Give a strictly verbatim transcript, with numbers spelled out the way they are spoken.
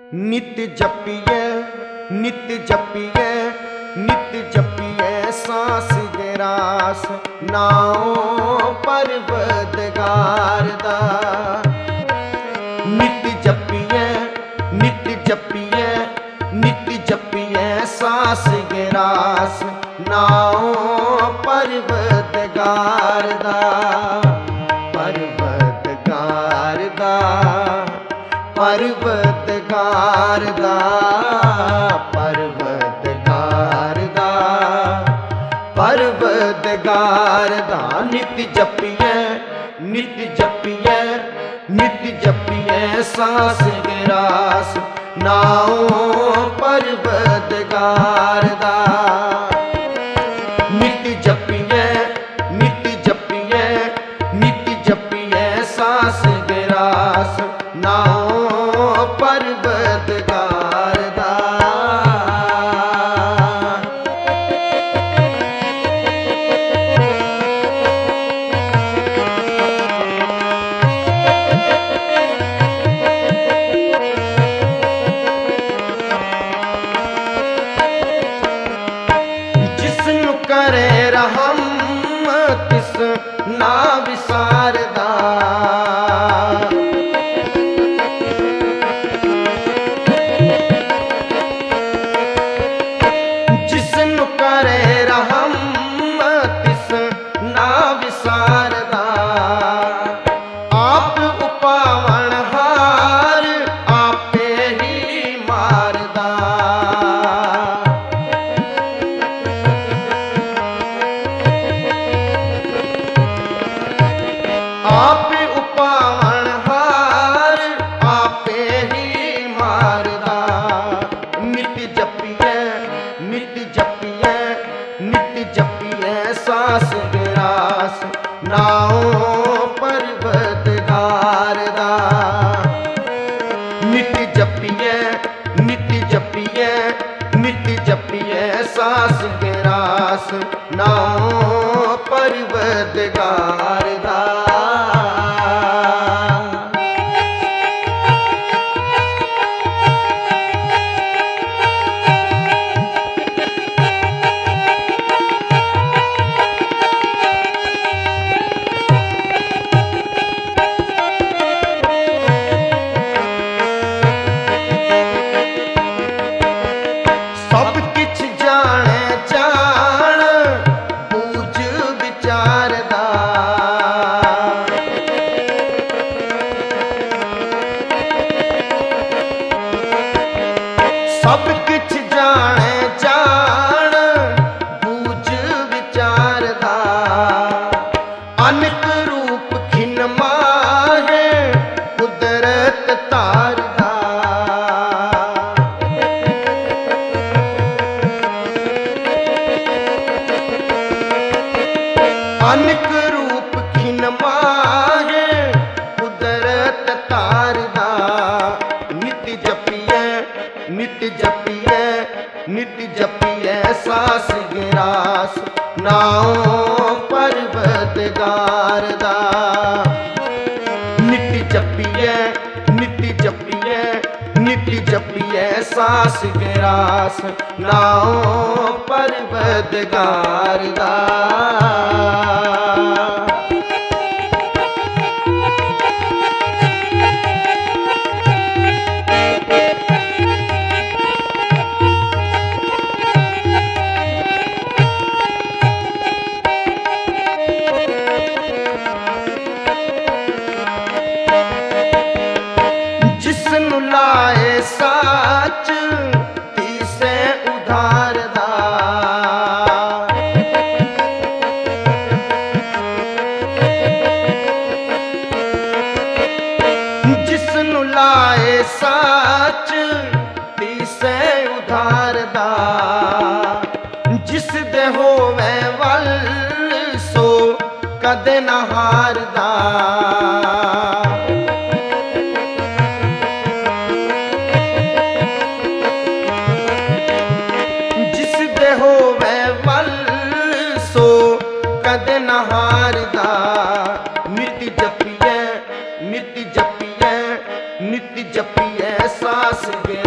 नित जपिए नित जपिए नित जपिए सांस गिरास नाओ परवदगार दा। नित जपिए नित जपिए नित जपिए सांस गिरास नाओ परवदगार दा। परवदगार दा परवदगार दा परवदगार दा परवदगार दा। नित जपिए नित जपिए नित जपिए सांस गिरास नाओ परवदगार दा। नित जपिए नित जपिए नित जपिए सांस गिरास नाओ परवदगार दा। जिसनु करे रहम तिस ना विसारदा। जिसनु करे रहम तिस ना विसारदा। आप उपावण हार आपे ही मारदा। आप उपावण हार आपे ही मारदा। नित जपिए नित जपिए नित जपिए सांस गिरास नाओ परवदगार दा। नित जपिए नित जपिए नित जपिए सांस गिरास नाओ परवदगार दा। सब किछ जाने जान बूझ विचारदा। सब किछ जाने जान बूझ विचारदा। अनक रूप खिन माहे कुदरत तारदा। अनक रूप खिन माहे कुदरत तारदा। नित जपिए नित जपिए नित जपिए सांस गिरास नाओ परवदगार दा। नित जपिए नित जपिए नित जपिए सांस गिरास नाओ परवदगार दा। जिसनु लाए साच तीसे उधारदा। जिसनु लाए साच तीसे उधारदा। जिस दे होवे वल सो कदे न हारदा। जिस दे होवे वल सो कदे न हारदा। नित जपिए नित जपिए नित जपिए सांस गिरास